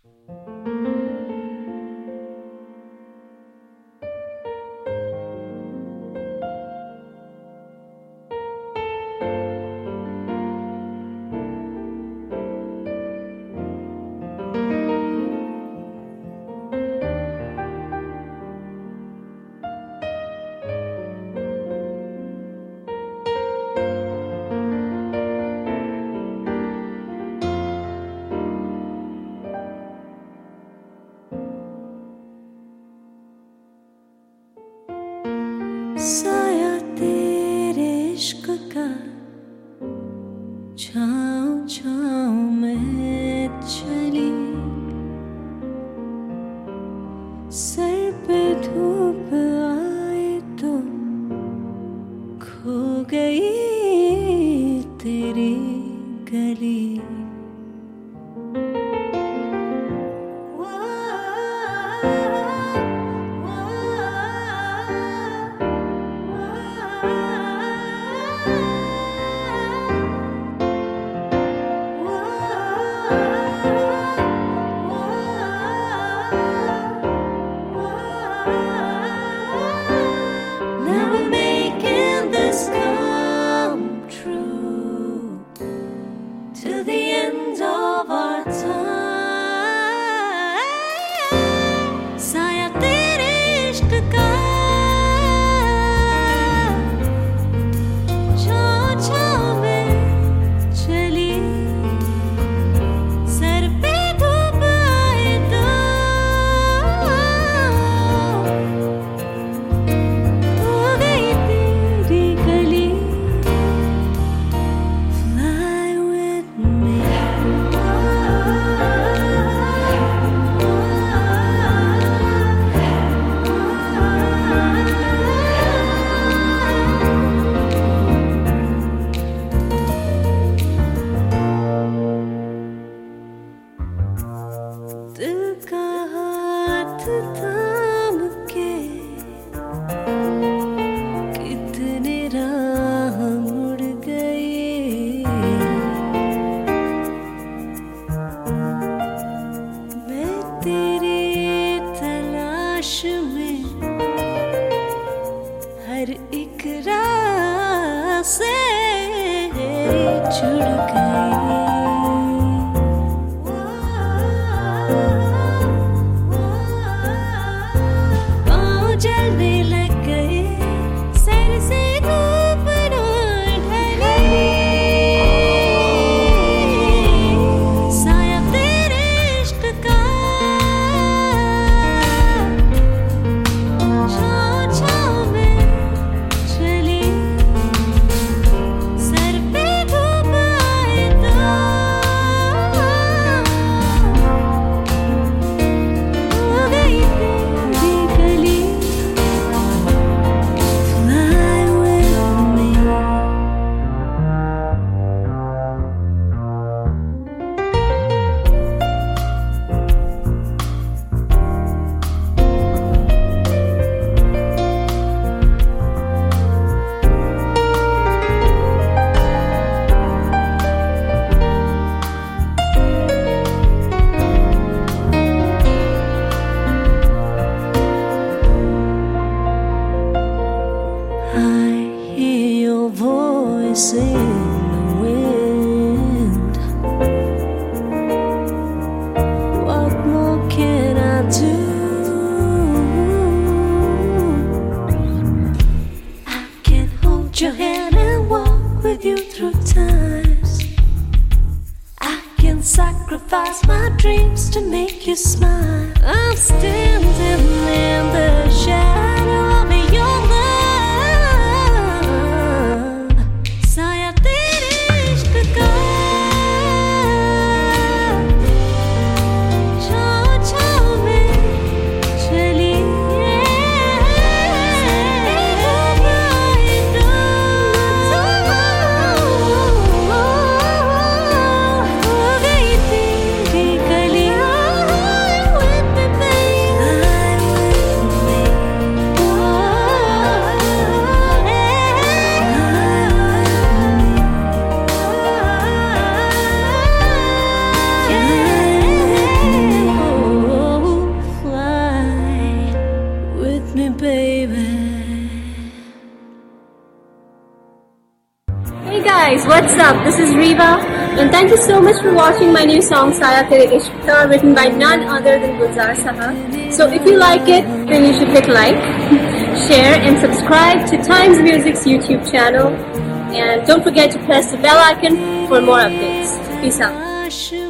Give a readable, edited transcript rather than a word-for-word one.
साया तेरे इश्क का छाँव छाँव में चली, सर पे धूप आए तो खो गई तेरी गली। दिल का हाथ थाम के कितने राह मुड़ गए, मैं तेरी तलाश में हर एक राह से जुड़ गई। Voice in the wind, what more can I do? I can hold your hand and walk with you through times. I can sacrifice my dreams to make you smile. I'm standing in the shadow of your love. guys, what's up? This is Riva, and thank you so much for watching my new song Saya Tere Ishq Tha, written by none other than Gulzar Saha. So if you like it, then you should click like, share and subscribe to Times Music's YouTube channel. And don't forget to press the bell icon for more updates. Peace out.